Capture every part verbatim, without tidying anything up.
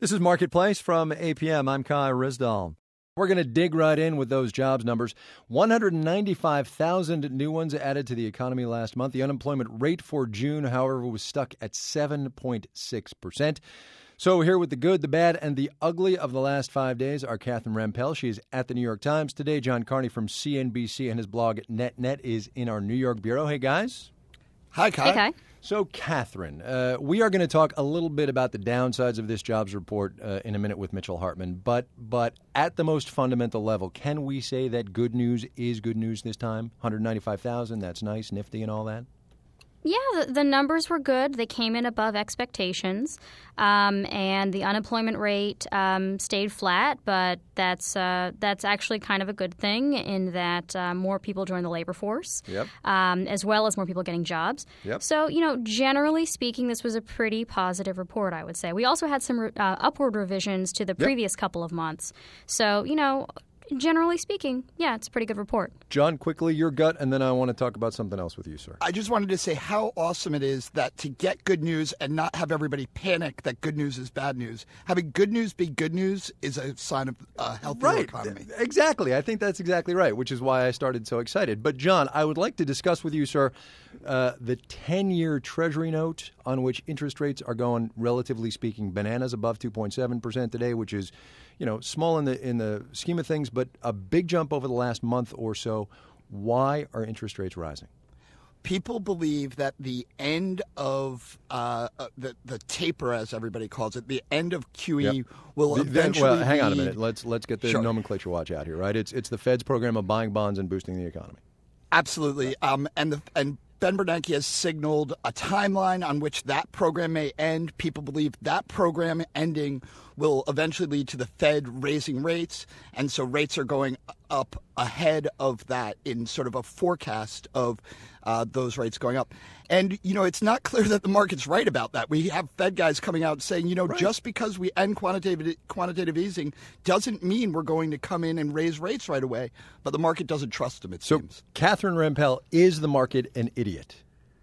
This is Marketplace from A P M. I'm Kai Rizdal. We're going to dig right in with those jobs numbers. one hundred ninety-five thousand new ones added to the economy last month. The unemployment rate for June, however, was stuck at seven point six percent. So here with the good, the bad, and the ugly of the last five days are Catherine Rampell. She is at the New York Times today. John Carney from C N B C and his blog NetNet is in our New York bureau. Hey, guys. Hi, Kai. Hey, Kai. So, Catherine, uh, we are going to talk a little bit about the downsides of this jobs report uh, in a minute with Mitchell Hartman. But but at the most fundamental level, can we say that good news is good news this time? one hundred ninety-five thousand, that's nice, nifty and all that? Yeah, the, the numbers were good. They came in above expectations, um, and the unemployment rate um, stayed flat. But that's uh, that's actually kind of a good thing in that uh, more people join the labor force, Yep. um, as well as more people getting jobs. Yep. So, you know, generally speaking, this was a pretty positive report, I would say. We also had some uh, upward revisions to the Yep. previous couple of months. So, you know, generally speaking, yeah, it's a pretty good report. John, quickly, your gut, and then I want to talk about something else with you, sir. I just wanted to say how awesome it is that to get good news and not have everybody panic that good news is bad news. Having good news be good news is a sign of a healthier Right. economy. Exactly. I think that's exactly right, which is why I started so excited. But, John, I would like to discuss with you, sir, uh, the ten-year Treasury note on which interest rates are going, relatively speaking, bananas, above two point seven percent today, which is, you know, small in the in the scheme of things, but a big jump over the last month or so. Why are interest rates rising? People believe that the end of uh, uh, the the taper, as everybody calls it, the end of Q E Yep. will The- eventually. well, hang on a lead- minute. Let's let's get the Sure. nomenclature watch out here, right? It's it's the Fed's program of buying bonds and boosting the economy. Absolutely. Um, and the and Ben Bernanke has signaled a timeline on which that program may end. People believe that program ending will eventually lead to the Fed raising rates, and so rates are going up ahead of that in sort of a forecast of uh, those rates going up. And, you know, it's not clear that the market's right about that. We have Fed guys coming out saying, you know, Right. just because we end quantitative quantitative easing doesn't mean we're going to come in and raise rates right away. But the market doesn't trust them, it So, seems. Catherine Rampell, is the market an idiot?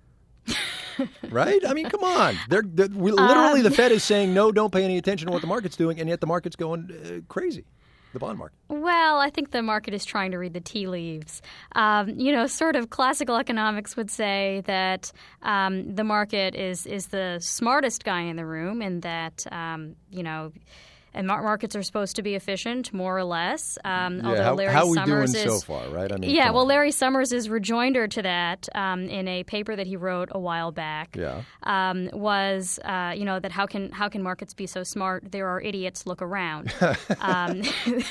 Right? I mean, come on. They're, they're we, literally, Um, the Fed is saying, no, don't pay any attention to what the market's doing, and yet the market's going uh, crazy, the bond market. Well, I think the market is trying to read the tea leaves. Um, you know, sort of classical economics would say that um, the market is, is the smartest guy in the room and that, um, you know, and mar- markets are supposed to be efficient, more or less. Um, Yeah, although how, Larry how are we Summers doing is, so far, right? I mean, yeah, come well, on. Larry Summers' rejoinder to that um, in a paper that he wrote a while back Yeah. um, was, uh, you know, that how can how can markets be so smart? There are idiots. Look around. um,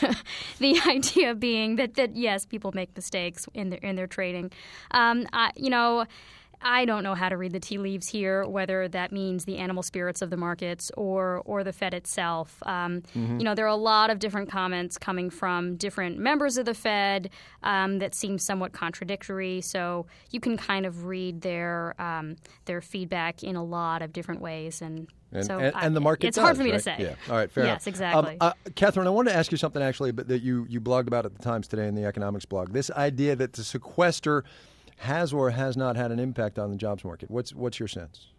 the idea being that, that yes, people make mistakes in their in their trading. Um, I, you know. I don't know how to read the tea leaves here, whether that means the animal spirits of the markets or or the Fed itself. Um, Mm-hmm. You know, there are a lot of different comments coming from different members of the Fed um, that seem somewhat contradictory. So you can kind of read their um, their feedback in a lot of different ways, and And, so and, I- and the market it's does, hard for me right? to say. Yeah. All right, fair enough. Yes, exactly. Um, uh, Catherine, I wanted to ask you something, actually, but that you, you blogged about at the Times today in the economics blog. This idea that the sequester has or has not had an impact on the jobs market. What's what's your sense?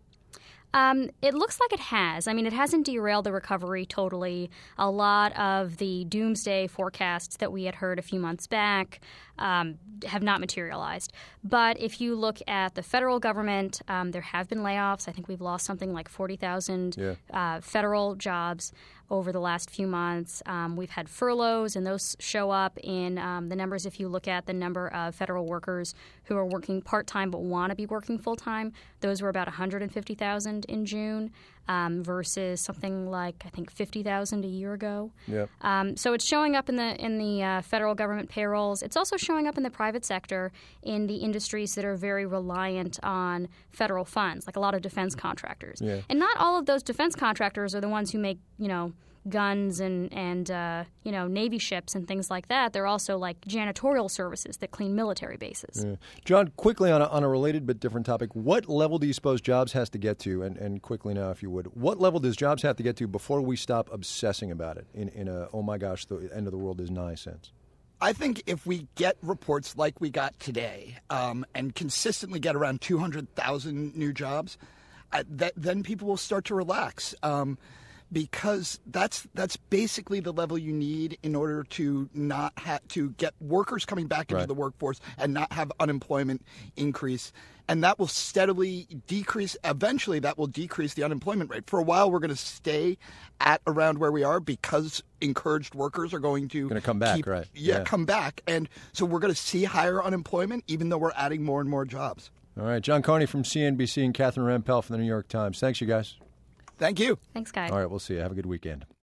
Um, it looks like it has. I mean, it hasn't derailed the recovery totally. A lot of the doomsday forecasts that we had heard a few months back um, have not materialized. But if you look at the federal government, um, there have been layoffs. I think we've lost something like forty thousand Yeah. uh, federal jobs over the last few months. Um, we've had furloughs, and those show up in um, the numbers. If you look at the number of federal workers who are working part-time but want to be working full-time, those were about one hundred fifty thousand in June um, versus something like, I think, fifty thousand a year ago. Yeah. Um, so it's showing up in the in the uh, federal government payrolls. It's also showing up in the private sector in the industries that are very reliant on federal funds, like a lot of defense contractors. Yeah. And not all of those defense contractors are the ones who make, you know, guns and, and uh, you know, Navy ships and things like that. They're also like janitorial services that clean military bases. Yeah. John, quickly on a, on a related but different topic, what level do you suppose jobs has to get to, and, and quickly now if you would, what level does jobs have to get to before we stop obsessing about it in, in a, oh my gosh, the end of the world is nigh sense? I think if we get reports like we got today um, and consistently get around two hundred thousand new jobs, uh, that, then people will start to relax. Um, because that's that's basically the level you need in order to not have to get workers coming back into Right. the workforce and not have unemployment increase. And that will steadily decrease. Eventually, that will decrease the unemployment rate. For a while, we're going to stay at around where we are because encouraged workers are going to Gonna come back, keep- right. Yeah, Yeah. come back. And so we're going to see higher unemployment, even though we're adding more and more jobs. All right, John Carney from C N B C and Catherine Rampell from the New York Times. Thanks, you guys. Thank you. Thanks, Guy. All right, we'll see you. Have a good weekend.